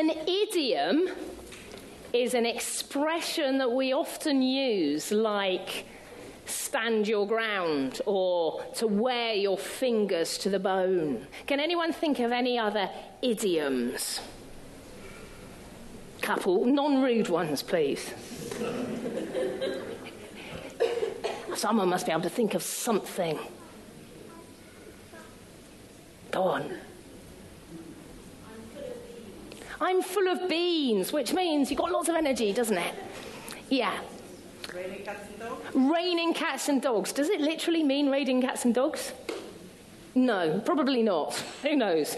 An idiom is an expression that we often use, like stand your ground or to wear your fingers to the bone. Can anyone think of any other idioms? Couple, non-rude ones, please. Someone must be able to think of something. Go on. I'm full of beans, which means you've got lots of energy, doesn't it? Yeah. Raining cats and dogs? Raining cats and dogs. Does it literally mean raining cats and dogs? No, probably not. Who knows?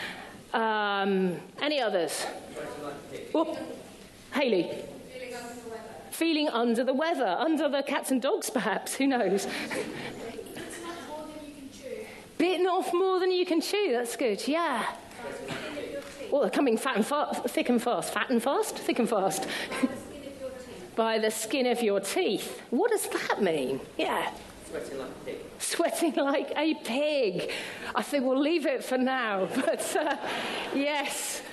Any others? Whoop. Hayley. Feeling under the weather. Feeling under the weather. Under the cats and dogs, perhaps. Who knows? Bitten off more than you can chew. Bitten off more than you can chew. That's good. Yeah. Well, they're coming thick and fast. Fat and fast? Thick and fast. By the skin of your teeth. What does that mean? Yeah. Sweating like a pig. Sweating like a pig. I think we'll leave it for now. But yes.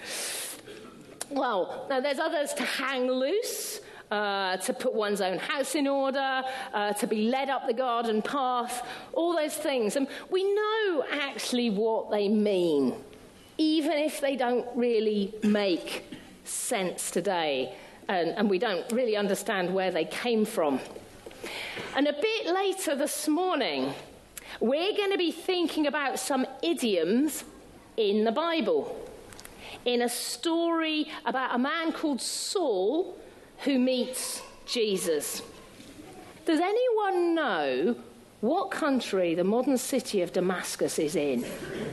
Well, now there's others: to hang loose, to put one's own house in order, to be led up the garden path, all those things. And we know actually what they mean, even if they don't really make sense today, and we don't really understand where they came from. And a bit later this morning, we're going to be thinking about some idioms in the Bible, in a story about a man called Saul who meets Jesus. Does anyone know what country the modern city of Damascus is in?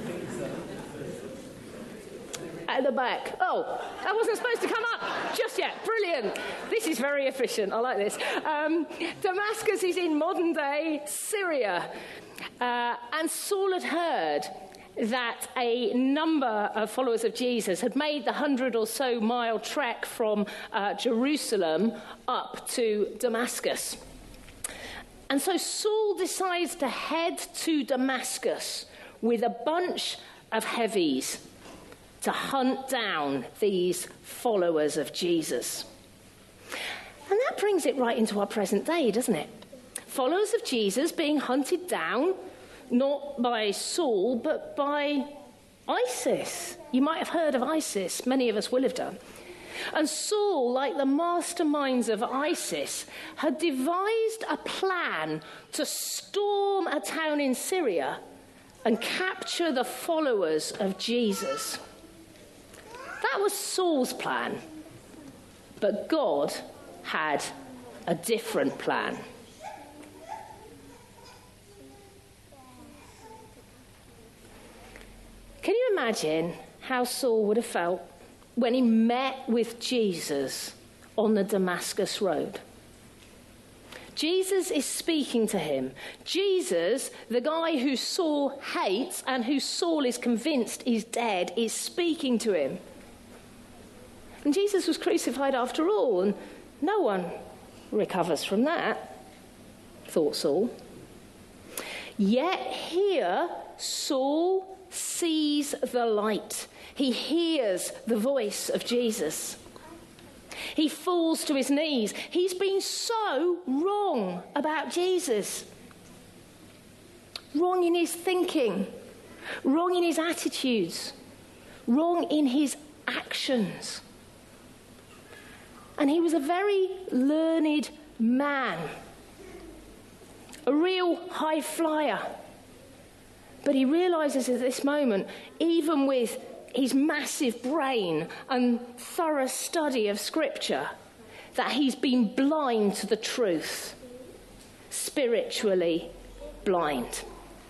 At the back. Oh, that wasn't supposed to come up just yet. Brilliant. This is very efficient. I like this. Damascus is in modern-day Syria. And Saul had heard that a number of followers of Jesus had made the 100 or so mile trek from Jerusalem up to Damascus. And so Saul decides to head to Damascus with a bunch of heavies to hunt down these followers of Jesus. And that brings it right into our present day, doesn't it? Followers of Jesus being hunted down, not by Saul, but by ISIS. You might have heard of ISIS. Many of us will have done. And Saul, like the masterminds of ISIS, had devised a plan to storm a town in Syria and capture the followers of Jesus. That was Saul's plan. But God had a different plan. Can you imagine how Saul would have felt when he met with Jesus on the Damascus Road? Jesus is speaking to him. Jesus, the guy who Saul hates and who Saul is convinced is dead, is speaking to him. And Jesus was crucified after all, and no one recovers from that, thought Saul. Yet here, Saul sees the light. He hears the voice of Jesus. He falls to his knees. He's been so wrong about Jesus. Wrong in his thinking, wrong in his attitudes, wrong in his actions. And he was a very learned man, a real high flyer. But he realizes at this moment, even with his massive brain and thorough study of Scripture, that he's been blind to the truth, spiritually blind.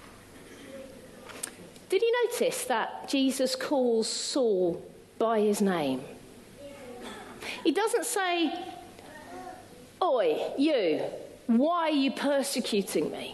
Did you notice that Jesus calls Saul by his name? He doesn't say, "Oi, you, why are you persecuting me?"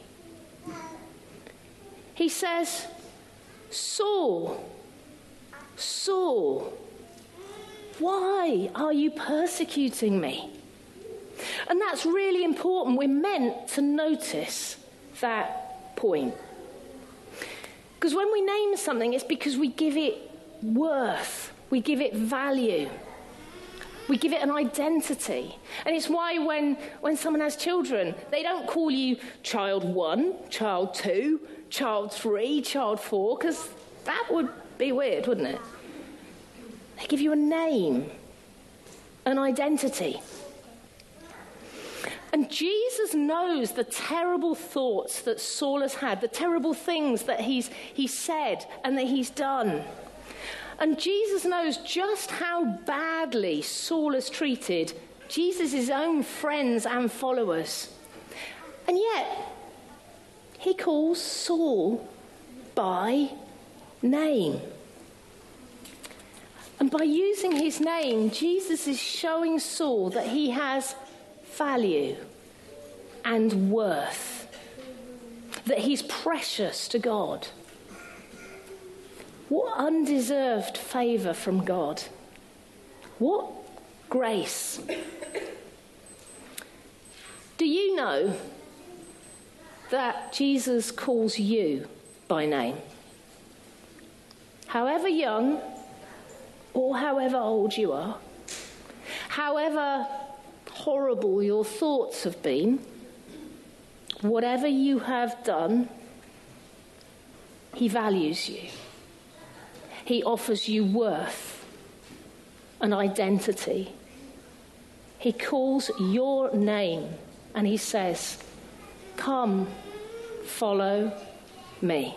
He says, "Saul, Saul, why are you persecuting me?" And that's really important. We're meant to notice that point. Because when we name something, it's because we give it worth. We give it value. We give it an identity. And it's why when someone has children, they don't call you child 1, child 2, child 3, child 4, because that would be weird, wouldn't it? They give you a name, an identity. And Jesus knows the terrible thoughts that Saul has had, the terrible things that he's said and that he's done. And Jesus knows just how badly Saul has treated Jesus' own friends and followers. And yet, he calls Saul by name. And by using his name, Jesus is showing Saul that he has value and worth, that he's precious to God. What undeserved favour from God. What grace. Do you know that Jesus calls you by name? However young or however old you are, however horrible your thoughts have been, whatever you have done, he values you. He offers you worth, an identity. He calls your name and he says, "Come, follow me."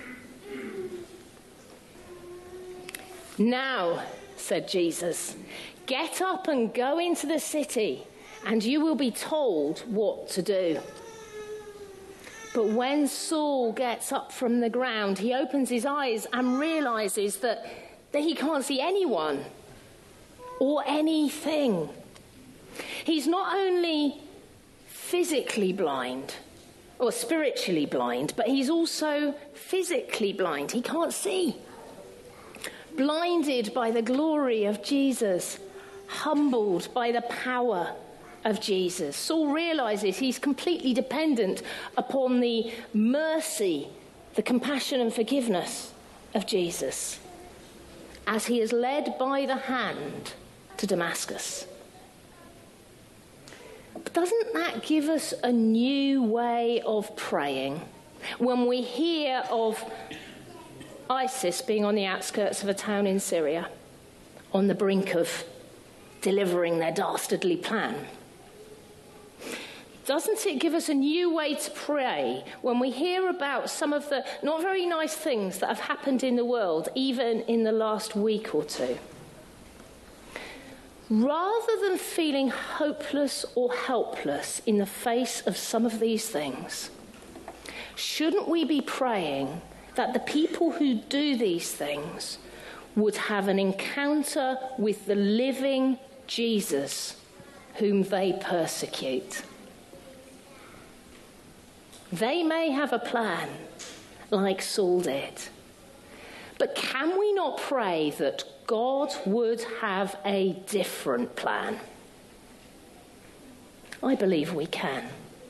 "Now," said Jesus, "get up and go into the city, and you will be told what to do." But when Saul gets up from the ground, he opens his eyes and realizes that he can't see anyone or anything. He's not only physically blind or spiritually blind, but he's also physically blind. He can't see. Blinded by the glory of Jesus, humbled by the power of Jesus, Saul realizes he's completely dependent upon the mercy, the compassion and forgiveness of Jesus as he is led by the hand to Damascus. But doesn't that give us a new way of praying when we hear of ISIS being on the outskirts of a town in Syria, on the brink of delivering their dastardly plan? Doesn't it give us a new way to pray when we hear about some of the not very nice things that have happened in the world, even in the last week or two? Rather than feeling hopeless or helpless in the face of some of these things, shouldn't we be praying that the people who do these things would have an encounter with the living Jesus whom they persecute? They may have a plan, like Saul did. But can we not pray that God would have a different plan? I believe we can.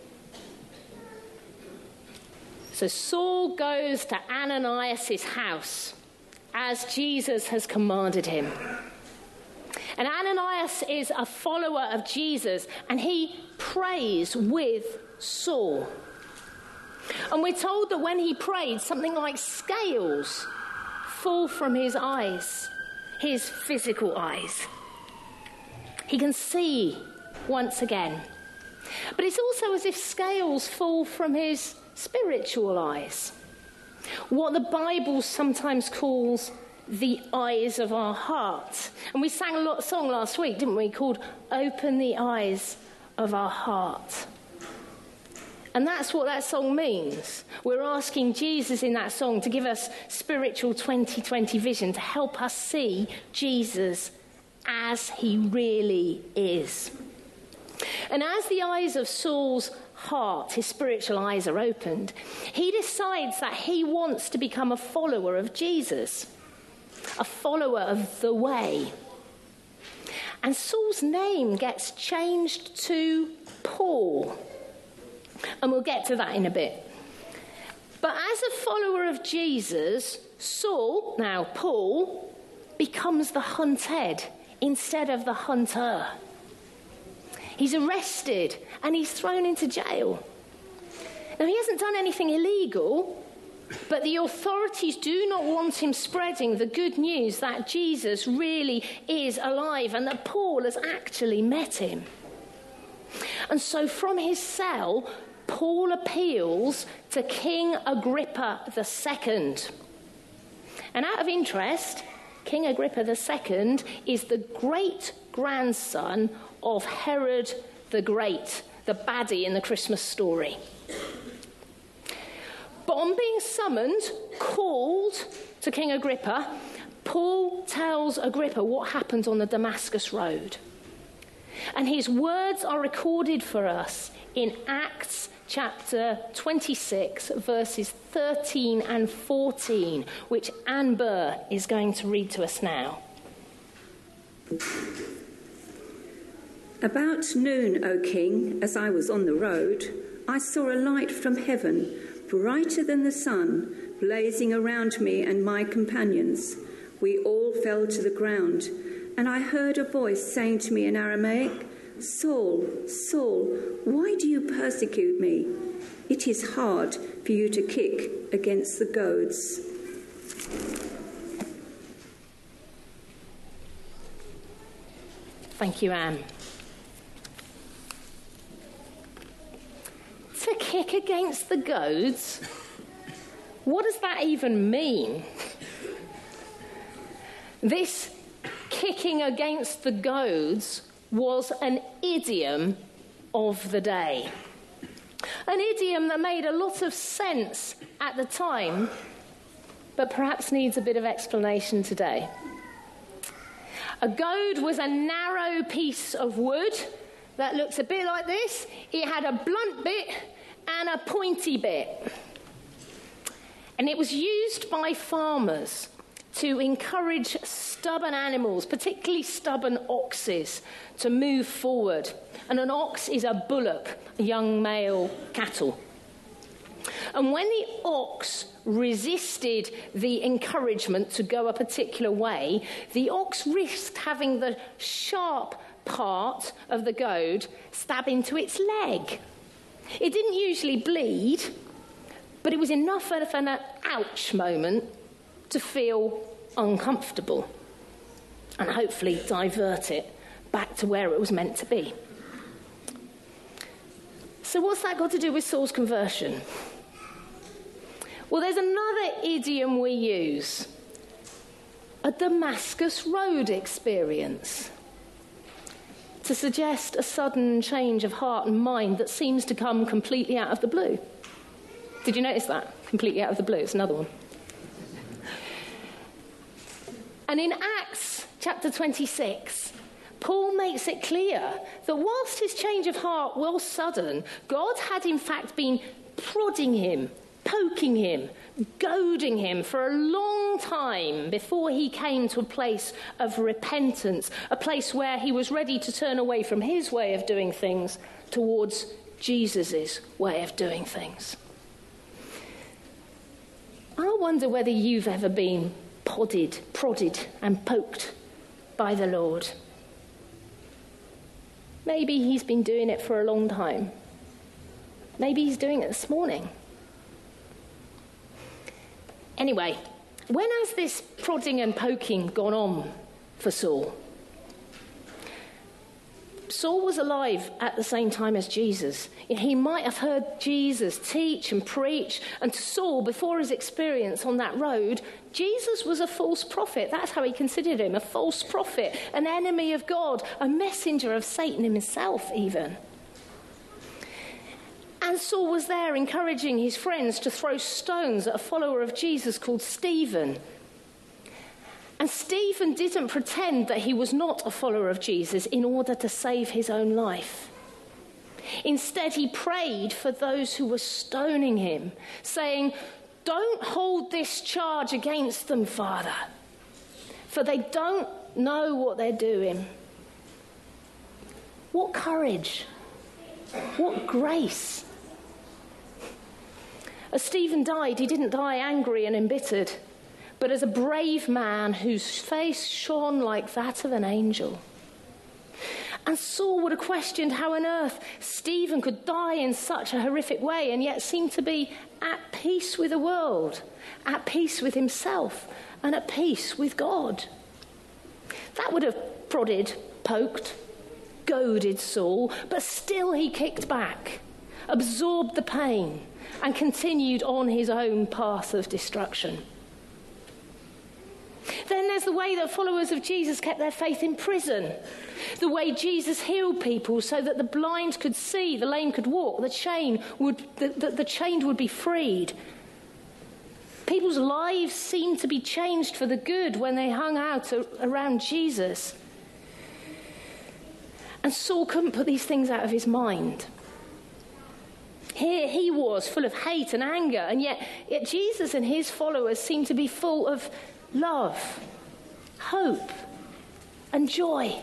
So Saul goes to Ananias' house, as Jesus has commanded him. And Ananias is a follower of Jesus, and he prays with Saul. And we're told that when he prayed, something like scales fall from his eyes, his physical eyes. He can see once again. But it's also as if scales fall from his spiritual eyes. What the Bible sometimes calls the eyes of our heart. And we sang a song last week, didn't we, called "Open the Eyes of Our Heart." And that's what that song means. We're asking Jesus in that song to give us spiritual 2020 vision, to help us see Jesus as he really is. And as the eyes of Saul's heart, his spiritual eyes, are opened, he decides that he wants to become a follower of Jesus, a follower of the way. And Saul's name gets changed to Paul. And we'll get to that in a bit. But as a follower of Jesus, Saul, now Paul, becomes the hunted instead of the hunter. He's arrested and he's thrown into jail. Now, he hasn't done anything illegal, but the authorities do not want him spreading the good news that Jesus really is alive and that Paul has actually met him. And so from his cell, Paul appeals to King Agrippa II. And out of interest, King Agrippa II is the great-grandson of Herod the Great, the baddie in the Christmas story. But on being summoned, called to King Agrippa, Paul tells Agrippa what happened on the Damascus Road. And his words are recorded for us in Acts chapter 26, verses 13 and 14, which Anne Burr is going to read to us now. About noon, O king, as I was on the road, I saw a light from heaven, brighter than the sun, blazing around me and my companions. We all fell to the ground, and I heard a voice saying to me in Aramaic, Saul, Saul, why do you persecute me? It is hard for you to kick against the goads. Thank you, Anne. To kick against the goads? What does that even mean? This kicking against the goads was an idiom of the day. An idiom that made a lot of sense at the time, but perhaps needs a bit of explanation today. A goad was a narrow piece of wood that looks a bit like this. It had a blunt bit and a pointy bit. And it was used by farmers to encourage stubborn animals, particularly stubborn oxes, to move forward. And an ox is a bullock, a young male cattle. And when the ox resisted the encouragement to go a particular way, the ox risked having the sharp part of the goad stab into its leg. It didn't usually bleed, but it was enough of an ouch moment to feel uncomfortable and hopefully divert it back to where it was meant to be. So what's that got to do with Saul's conversion? Well, there's another idiom we use, a Damascus Road experience, to suggest a sudden change of heart and mind that seems to come completely out of the blue. Did you notice that? Completely out of the blue. It's another one. And in Acts chapter 26, Paul makes it clear that whilst his change of heart was sudden, God had in fact been prodding him, poking him, goading him for a long time before he came to a place of repentance, a place where he was ready to turn away from his way of doing things towards Jesus' way of doing things. I wonder whether you've ever been prodded and poked by the Lord. Maybe he's been doing it for a long time. Maybe he's doing it this morning. Anyway, when has this prodding and poking gone on for Saul? Saul was alive at the same time as Jesus. He might have heard Jesus teach and preach, and to Saul, before his experience on that road, Jesus was a false prophet. That's how he considered him, a false prophet, an enemy of God, a messenger of Satan himself even. And Saul was there encouraging his friends to throw stones at a follower of Jesus called Stephen. And Stephen didn't pretend that he was not a follower of Jesus in order to save his own life. Instead, he prayed for those who were stoning him, saying, "Don't hold this charge against them, Father, for they don't know what they're doing." What courage! What grace! As Stephen died, he didn't die angry and embittered, but as a brave man whose face shone like that of an angel. And Saul would have questioned how on earth Stephen could die in such a horrific way and yet seem to be at peace with the world, at peace with himself, and at peace with God. That would have prodded, poked, goaded Saul, but still he kicked back, absorbed the pain, and continued on his own path of destruction. Then there's the way that followers of Jesus kept their faith in prison. The way Jesus healed people so that the blind could see, the lame could walk, the chained would be freed. People's lives seemed to be changed for the good when they hung out around Jesus. And Saul couldn't put these things out of his mind. Here he was, full of hate and anger, and yet Jesus and his followers seemed to be full of love, hope, and joy.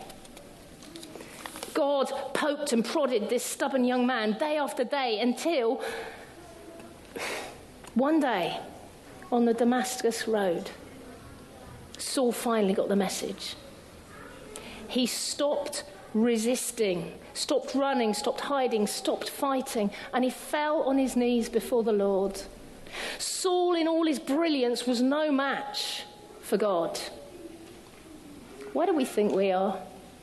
God poked and prodded this stubborn young man day after day until one day on the Damascus road, Saul finally got the message. He stopped resisting, stopped running, stopped hiding, stopped fighting, and he fell on his knees before the Lord. Saul, in all his brilliance, was no match for God. Why do we think we are?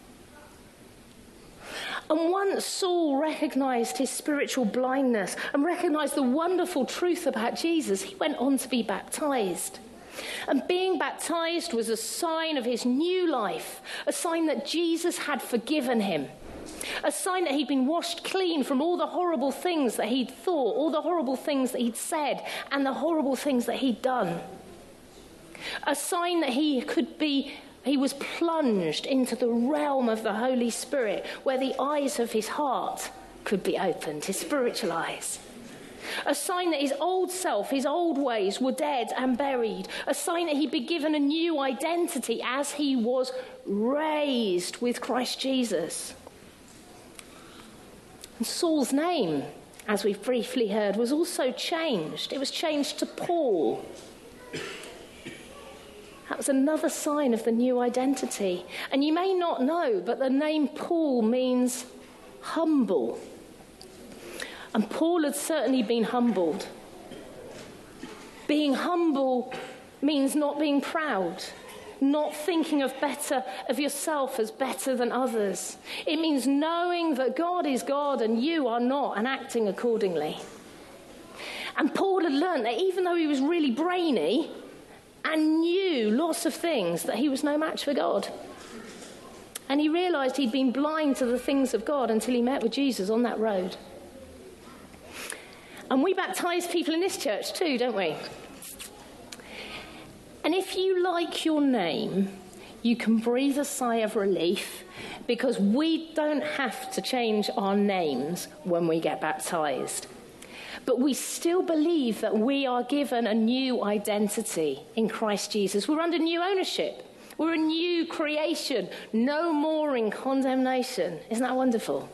And once Saul recognized his spiritual blindness and recognized the wonderful truth about Jesus, he went on to be baptized. And being baptized was a sign of his new life, a sign that Jesus had forgiven him, a sign that he'd been washed clean from all the horrible things that he'd thought, all the horrible things that he'd said, and the horrible things that he'd done. A sign that he was plunged into the realm of the Holy Spirit, where the eyes of his heart could be opened, his spiritual eyes. A sign that his old self, his old ways were dead and buried. A sign that he'd be given a new identity as he was raised with Christ Jesus. And Saul's name, as we've briefly heard, was also changed. It was changed to Paul. That was another sign of the new identity. And you may not know, but the name Paul means humble. And Paul had certainly been humbled. Being humble means not being proud, not thinking of yourself as better than others. It means knowing that God is God and you are not, and acting accordingly. And Paul had learned that even though he was really brainy and knew lots of things, that he was no match for God. And he realised he'd been blind to the things of God until he met with Jesus on that road. And we baptise people in this church too, don't we? And if you like your name, you can breathe a sigh of relief, because we don't have to change our names when we get baptised. But we still believe that we are given a new identity in Christ Jesus. We're under new ownership. We're a new creation, no more in condemnation. Isn't that wonderful?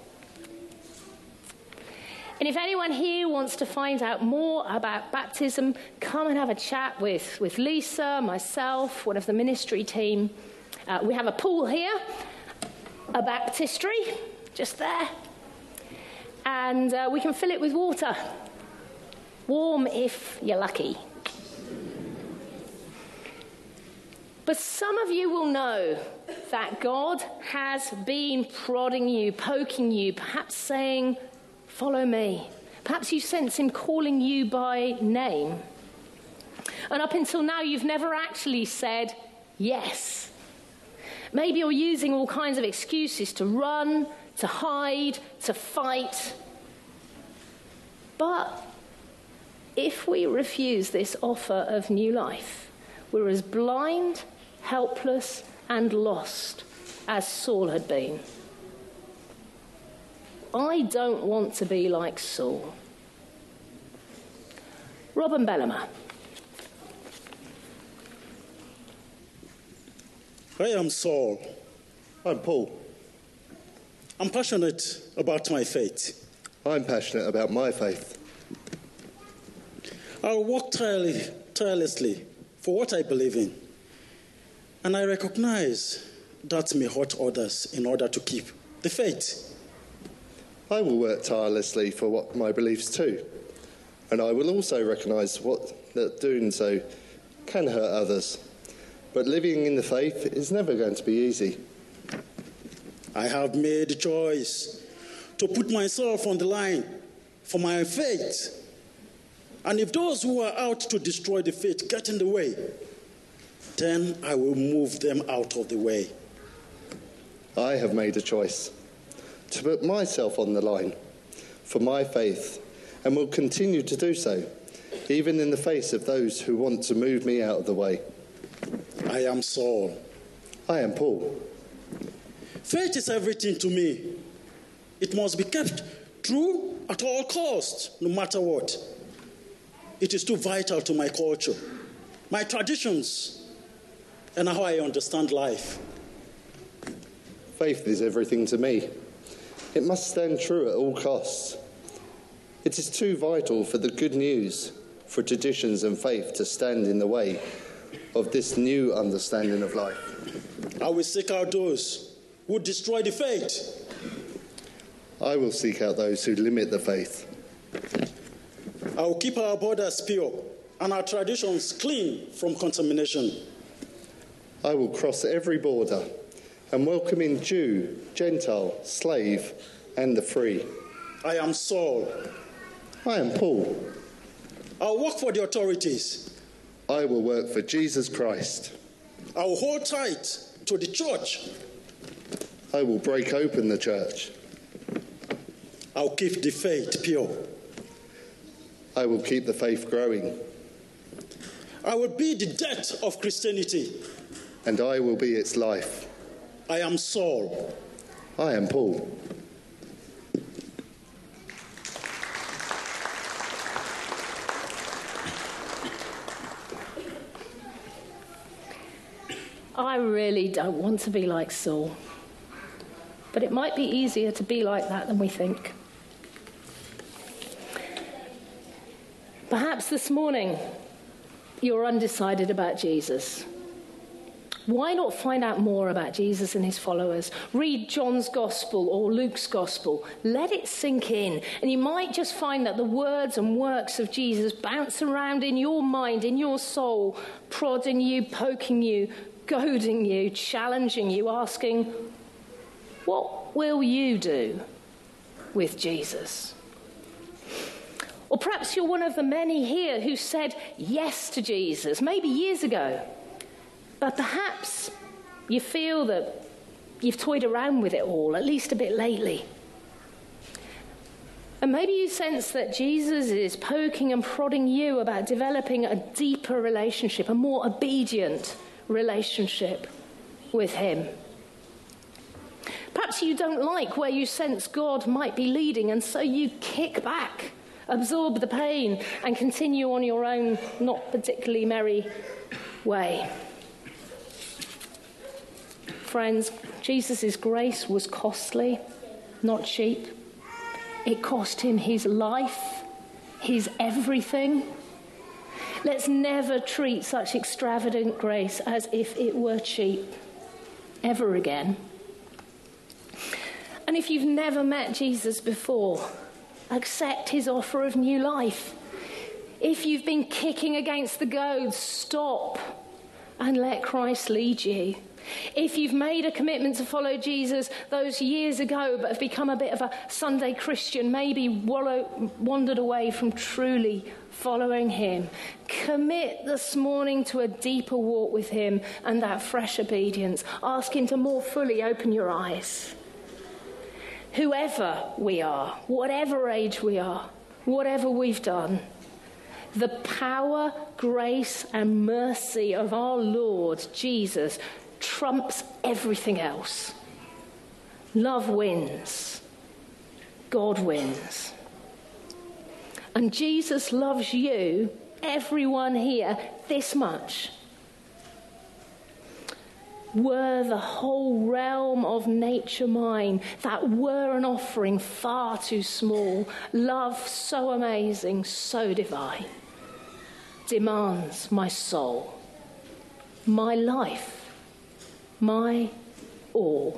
And if anyone here wants to find out more about baptism, come and have a chat with Lisa, myself, one of the ministry team. We have a pool here, a baptistry, just there. And we can fill it with water. Warm if you're lucky. But some of you will know that God has been prodding you, poking you, perhaps saying, "Follow me." Perhaps you sense him calling you by name. And up until now, you've never actually said yes. Maybe you're using all kinds of excuses to run, to hide, to fight. But if we refuse this offer of new life, we're as blind, helpless, and lost as Saul had been. I don't want to be like Saul. Robin Bellamar. I am Saul. I'm Paul. I'm passionate about my faith. I'm passionate about my faith. I work tirelessly for what I believe in. And I recognize that may hurt others in order to keep the faith. I will work tirelessly for what my beliefs too, and I will also recognise that doing so can hurt others. But living in the faith is never going to be easy. I have made the choice to put myself on the line for my faith. And if those who are out to destroy the faith get in the way, then I will move them out of the way. I have made a choice to put myself on the line for my faith, and will continue to do so, even in the face of those who want to move me out of the way. I am Saul. I am Paul. Faith is everything to me. It must be kept true at all costs, no matter what. It is too vital to my culture, my traditions, and how I understand life. Faith is everything to me. It must stand true at all costs. It is too vital for the good news, for traditions and faith to stand in the way of this new understanding of life. I will seek out those who destroy the faith. I will seek out those who limit the faith. I will keep our borders pure and our traditions clean from contamination. I will cross every border and welcome in Jew, Gentile, slave, and the free. I am Saul. I am Paul. I'll work for the authorities. I will work for Jesus Christ. I will hold tight to the church. I will break open the church. I'll keep the faith pure. I will keep the faith growing. I will be the death of Christianity. And I will be its life. I am Saul. I am Paul. I really don't want to be like Saul. But it might be easier to be like that than we think. Perhaps this morning you're undecided about Jesus. Why not find out more about Jesus and his followers? Read John's Gospel or Luke's Gospel. Let it sink in. And you might just find that the words and works of Jesus bounce around in your mind, in your soul, prodding you, poking you, goading you, challenging you, asking, what will you do with Jesus? Or perhaps you're one of the many here who said yes to Jesus, maybe years ago. But perhaps you feel that you've toyed around with it all, at least a bit lately. And maybe you sense that Jesus is poking and prodding you about developing a deeper relationship, a more obedient relationship with him. Perhaps you don't like where you sense God might be leading, and so you kick back, absorb the pain, and continue on your own not particularly merry way. Friends, Jesus' grace was costly, not cheap. It cost him his life, his everything. Let's never treat such extravagant grace as if it were cheap, ever again. And if you've never met Jesus before, accept his offer of new life. If you've been kicking against the goads, stop and let Christ lead you. If you've made a commitment to follow Jesus those years ago but have become a bit of a Sunday Christian, maybe wandered away from truly following him, commit this morning to a deeper walk with him and that fresh obedience. Ask him to more fully open your eyes. Whoever we are, whatever age we are, whatever we've done, the power, grace and mercy of our Lord Jesus trumps everything else. Love wins. God wins. And Jesus loves you, everyone here, this much. Were the whole realm of nature mine, that were an offering far too small, love so amazing, so divine, demands my soul my life, my all.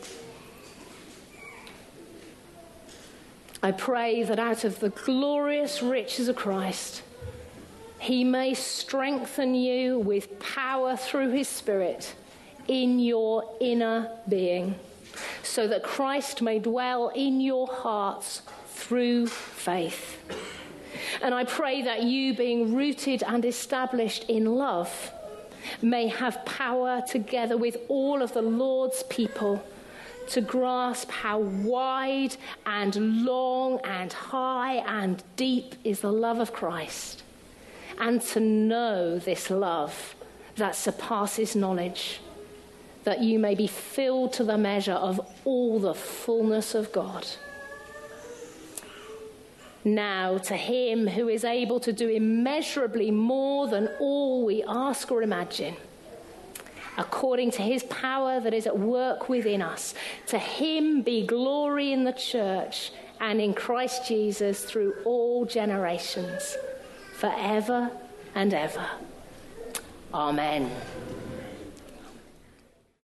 I pray that out of the glorious riches of Christ, he may strengthen you with power through his Spirit in your inner being, so that Christ may dwell in your hearts through faith. And I pray that you, being rooted and established in love, may have power together with all of the Lord's people to grasp how wide and long and high and deep is the love of Christ, and to know this love that surpasses knowledge, that you may be filled to the measure of all the fullness of God. Now, to him who is able to do immeasurably more than all we ask or imagine, according to his power that is at work within us, to him be glory in the church and in Christ Jesus through all generations, forever and ever. Amen.